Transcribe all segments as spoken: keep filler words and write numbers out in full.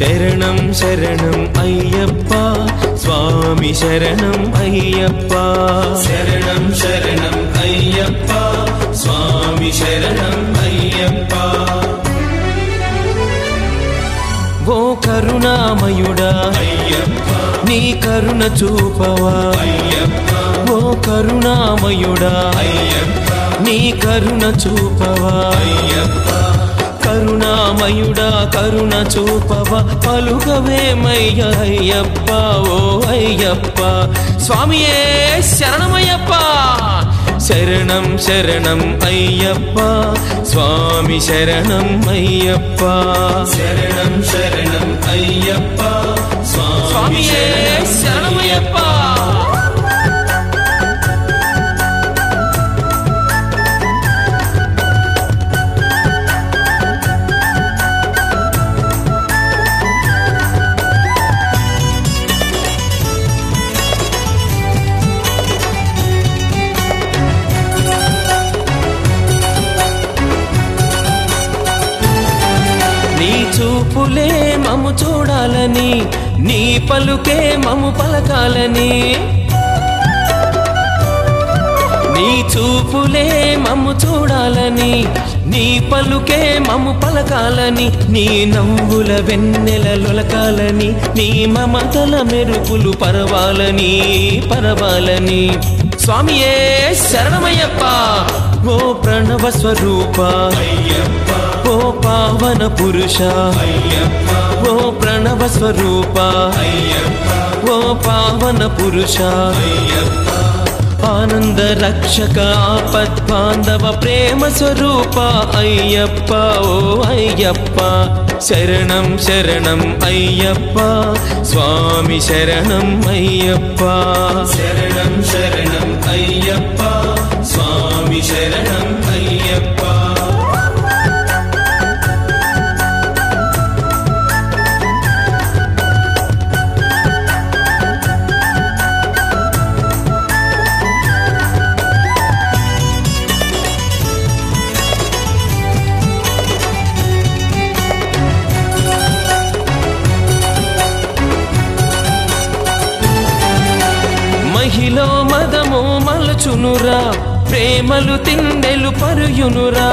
శరణం శరణం అయ్యప్ప స్వామి శరణం అయ్యప్ప శరణం శరణం అయ్యప్ప స్వామి శరణం అయ్యప్ప ఓ కరుణామయుడా అయ్యప్ప నీ కరుణ చూపవా అయ్యప్ప ఓ కరుణామయుడా అయ్యప్ప నీ కరుణ చూపవా అయ్యప్ప కరుణామయుడా కరుణ చూపవా పలుకవేమయ్య అయ్యప్ప ఓ అయ్యప్ప స్వామియే శరణమయ్యప్ప శరణం శరణం అయ్యప్ప స్వామి శరణం అయ్యప్ప శరణం శరణం అయ్యప్ప స్వామియే శరణమయ్యప్ప నీ చూపులే మము చూడాలని నీ పలుకే మము పలకాలని నీ చూపులే మము చూడాలని నీ పలుకే మము పలకాలని నీ నవ్వుల వెన్నెల లొలకాలని నీ మమతల మెరుపులు పరవాలని పరవాలని స్వామియే శరణమయ్యప్ప ఓ ప్రణవ స్వరూప అయ్యప్ప ఓ పావన పురుష అయ్యప్ప ఓ ప్రణవ స్వరూప అయ్యప్ప ఓ పావన పురుష అయ్యప్ప ఆనంద రక్షక ఆపద్బాంధవ ప్రేమ స్వరూప అయ్యప్ప ఓ అయ్యప్ప శరణం శరణం అయ్యప్ప స్వామి శరణం అయ్యప్ప శరణం శరణం అయ్యప్ప స్వామి శరణం అయ్యప్ప మహిలో మదము మలచునురా ప్రేమలు తిండెలు పరుయునురా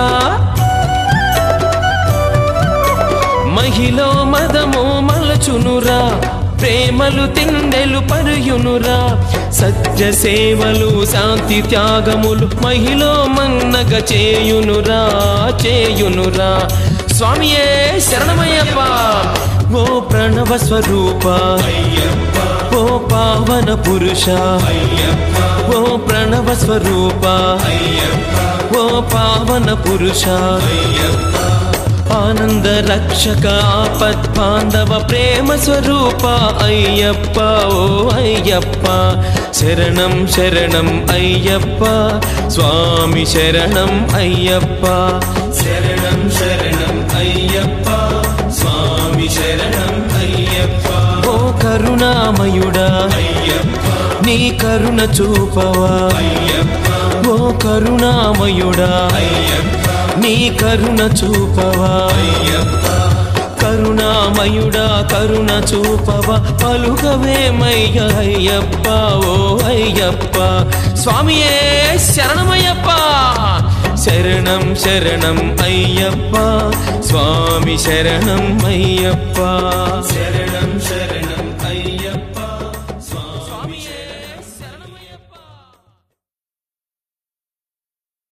మహిలో మదము మలచునురా ప్రేమలు తిండెలు పరుయునురా సత్య సేవలు శాంతి త్యాగములు మహిలో మన్నగ చేయునురా చేయునురా స్వామియే శరణమయ్యప్ప ఓ ప్రణవ స్వరూప అయ్యప్ప ఓ పావన పురుష అయ్యప్ప ఓ ప్రణవ స్వరూప అయ్యప్ప ఓ పావన పురుష అయ్యప్ప ఆనంద రక్షక ఆపద్బాంధవ ప్రేమ స్వరూప అయ్యప్ప ఓ అయ్యప్ప శరణం శరణం అయ్యప్ప స్వామి శరణం అయ్యప్ప శరణం శరణం అయ్యప్ప స్వామి శరణం అయ్యప్ప ఓ కరుణామయుడా అయ్యప్ప నీ కరుణ చూపవా అయ్యప్ప ఓ కరుణామయుడా అయ్యప్ప నీ కరుణ చూపవా అయ్యప్ప కరుణామయుడా కరుణ చూపవా పలుకవేమయ్య అయ్యప్ప ఓ అయ్యప్ప స్వామియే శరణమయ్యప్ప శరణం శరణం అయ్యప్ప స్వామి శరణం అయ్యప్ప శరణం శరణం